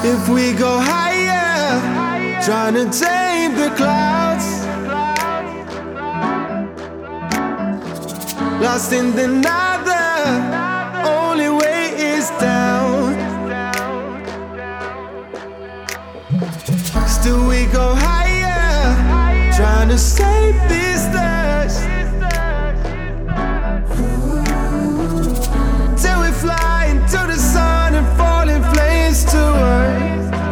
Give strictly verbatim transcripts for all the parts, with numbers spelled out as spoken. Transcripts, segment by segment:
If we go higher, trying to tame the clouds, lost in the nada, only way is down. Still we go higher, trying to save this thirst, till we fly into the sun and fall in flames to earth.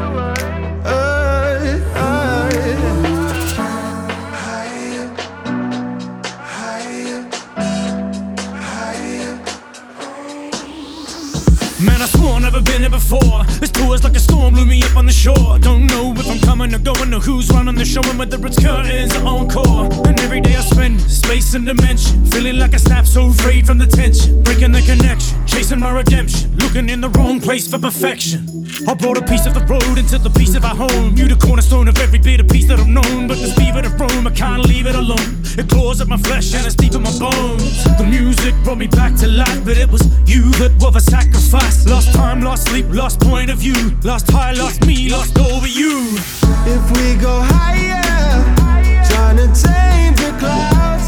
Man, I swore I've never been here before. This tour's like a storm, blew me up on the shore. Don't know if I'm coming or going or who's running the show, and whether it's curtains or encore. And every day I spend space and dimension, feeling like a snap so frayed from the tension, breaking the connection, chasing my redemption, looking in the wrong place for perfection. I brought a piece of the road into the piece of our home. You the cornerstone of every bit of piece that I've known. But the spirit of Rome, I can't leave it alone. It claws at my flesh and it's deep in my bones. The music brought me back to life, but it was you that were the sacrifice. Lost time, lost sleep, lost point of view. Lost high, lost me, lost over you. If we go higher, trying to tame the clouds,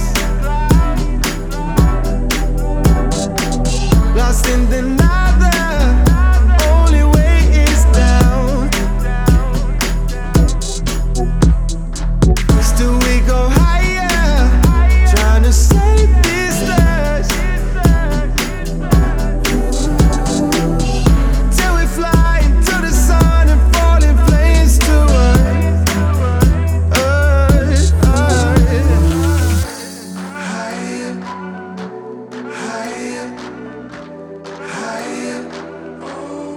lost in the nada, only way is down. Still we go higher, trying to save this thirst, till we fly into the sun and fall in flames to earth, earth, earth. Higher, higher, higher, oh.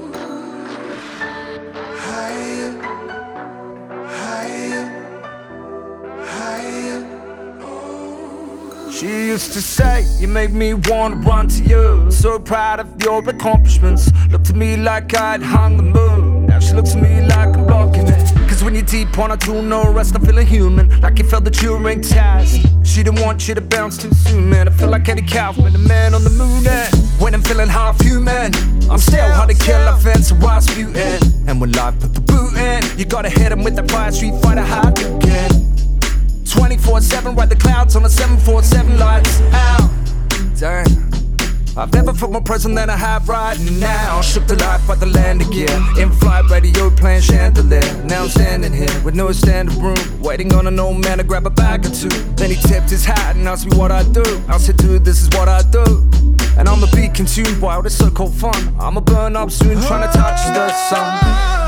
Higher, higher, higher, oh. She used to say, you make me wanna run to you. So proud of your accomplishments. Looked to me like I'd hung the moon. Now she looks to me like I'm blocking it. Cause when you're deep on, I do no rest, I'm feeling human. Like you felt the Turing test. She didn't want you to bounce too soon, man. I feel like Eddie Kaufman, the man on the moon. And when I'm feeling half human, I'm still hard to kill, I fence a Rasputin. And when life put the boot in, you gotta hit him with that fire Street Fighter hard to get. twenty-four seven, ride the clouds on a seven forty-seven, lights out. Damn, I've never felt more present than I have right now. Shook the life by the land again. In-flight radio playing chandelier. Now I'm standing here with no standing room, waiting on an old man to grab a bag or two. Then he tipped his hat and asked me what I do. I said, dude, this is what I do. And I'ma be consumed by all this so-called fun. I'ma burn up soon trying to touch the sun.